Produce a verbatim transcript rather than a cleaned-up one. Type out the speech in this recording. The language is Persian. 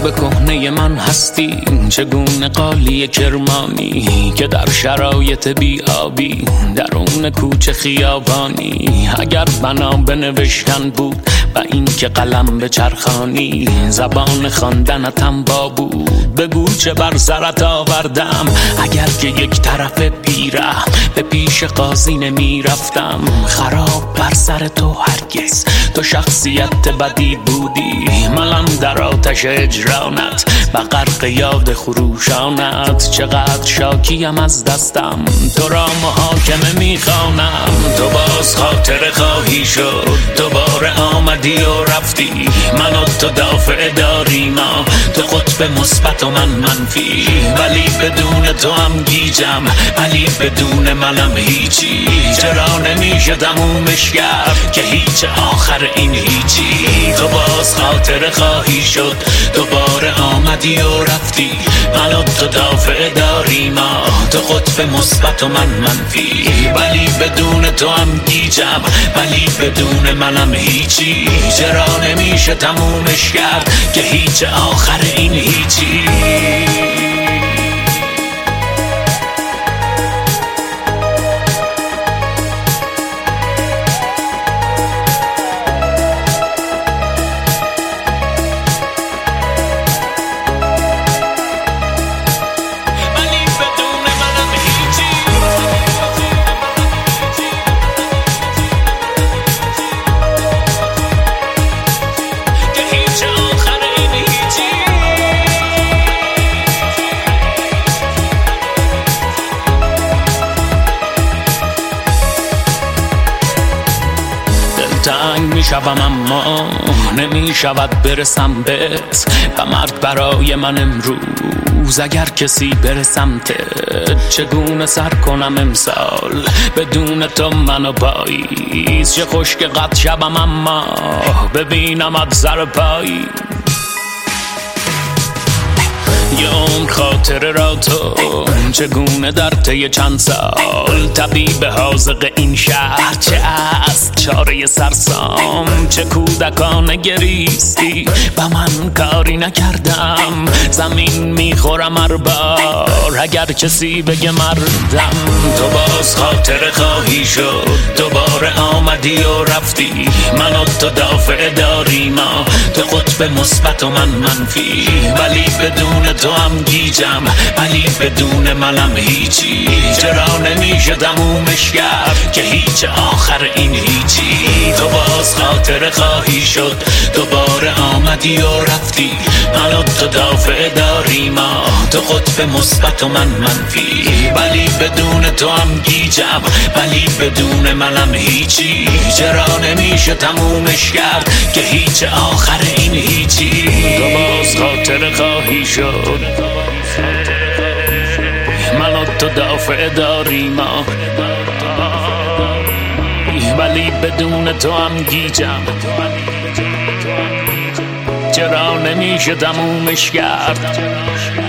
به کهنه من هستی، چگونه قالی کرمانی که در شرایط بی آبی درون کوچه خیابانی. اگر بنا به نوشتن بود و این که قلم به چرخانی، زبان خواندنتم با بود بگو چه بر سرت آوردم. اگر که یک طرف پیره به پیش قاضی نمی رفتم، خراب بر سر تو هرگز تو شخصیت بدی بودی. منم در آتش اجرانت و غرق یاد خروشانت، چقدر شاکیم از دستم تو را محاکمه میخوانم. تو باز خاطر خواهی شد، دوباره آمدی و رفتی، من و تو دافع داری ما، تو قطب مثبت و من منفی. ولی بدون تو هم گیجم، ولی بدون منم هیچی. چرا نمیشه تمومش کرد که هیچ آخر این هیچی. تو باز خاطر خواهی شد، دوباره آمدی و رفتی، من و تو دافع داری ما، تو قطب مثبت و من منفی. ولی بدون تو هم گیجم، ولی بدون منم هیچی. چرا نمیشه تمومش کرد که هیچ آخر این هیچی. تنگ می شوم اما نمی شود برسم بهت، و مرد برای من امروز اگر کسی برسمت. چگونه سر کنم امسال بدون تو منو پاییز، چه خوش که قد شبم اما ببینمت سر پایی. یه عمر خاطره را تو چگونه در طی چند سال، طبیب حاذق این شهر چه است چاره سرسام. چه کودکانه گریستی و من کاری نکردم، زمین میخورم هر بار اگر کسی بگه مردم. تو باز خاطره خواهی شد، دوباره آمدی و رفتی، من و تو دافع داری ما، تو قطب مثبت و من منفی. ولی بدون تو هم گیجم، ولی بدون منم هیچی. چرا نمیشه تمومش کرد که هیچ آخر این هیچی. تو باز خاطره خواهی شد، دوباره آمدی و رفتی، من و تو دافع داری ما، تو قطب مثبت و من منفی. ولی بدون تو هم گیجم، ولی بدون منم هیچی. چرا نمیشه تمومش کرد که هیچ آخر این هیچی. تو باز خاطره خواهی شد، من و تو دافع داری ما، ولی بدون تو هم گیجم. چرا نمیشه تمومش کرد